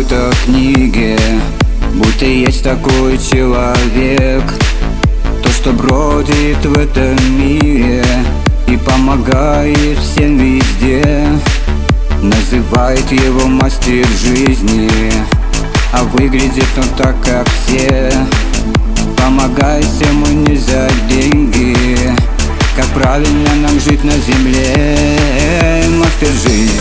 какой-то книге, будто есть такой человек, то, что бродит в этом мире и помогает всем везде. Называет его мастер жизни, а выглядит он так, как все. Помогает всем он не за деньги, как правильно нам жить на земле. Мастер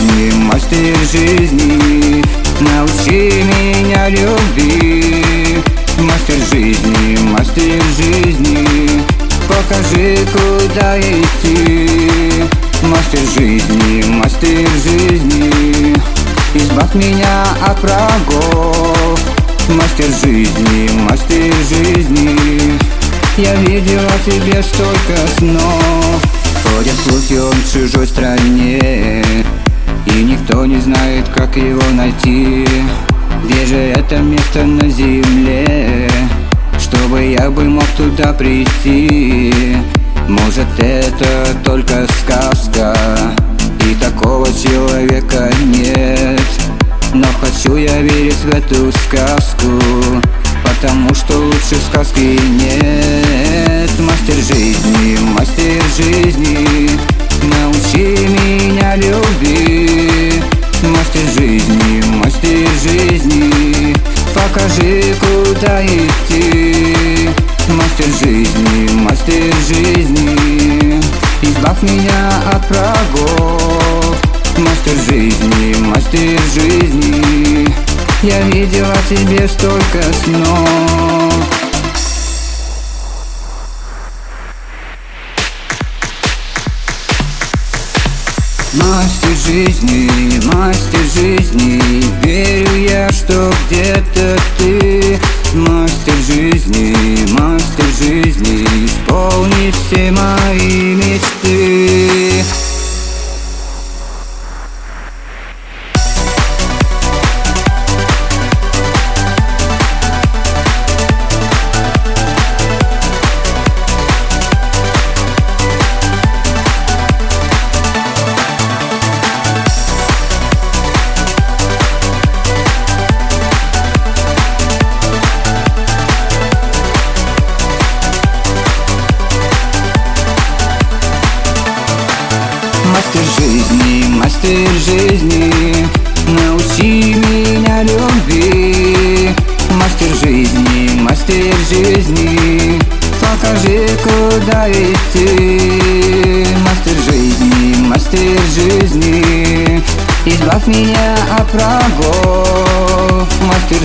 жизни, научи меня любви. Мастер жизни, покажи, куда идти. Мастер жизни, избавь меня от врагов. Мастер жизни, я видел о тебе столько снов. Ходят слухи, он в чужой стране, и никто не знает, как его найти. Где же это место на земле, чтобы я бы мог туда прийти? Может, это только сказка, и такого человека нет. Но хочу я верить в эту сказку, потому что лучше сказки нет. Мастер жизни, научи меня любви. Мастер жизни, покажи, куда идти. Мастер жизни, избавь меня от врагов. Мастер жизни, я видел о тебе столько снов. Мастер жизни, верю я, что где-то ты. Мастер жизни, исполни все мои мечты. Мастер жизни, научи меня любви. Мастер жизни, покажи, куда идти. Мастер жизни, избавь меня от врагов. Мастер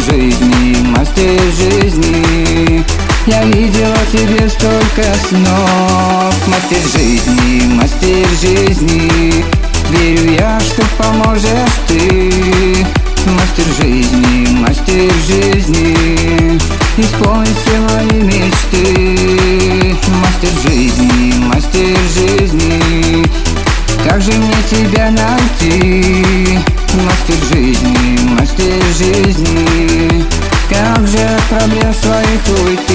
жизни, я видел о тебе столько снов. Мастер жизни, верю я, что поможешь ты. Мастер жизни, исполни все мои мечты. Мастер жизни, как же мне тебя найти? Мастер жизни, как же от проблем своих уйти?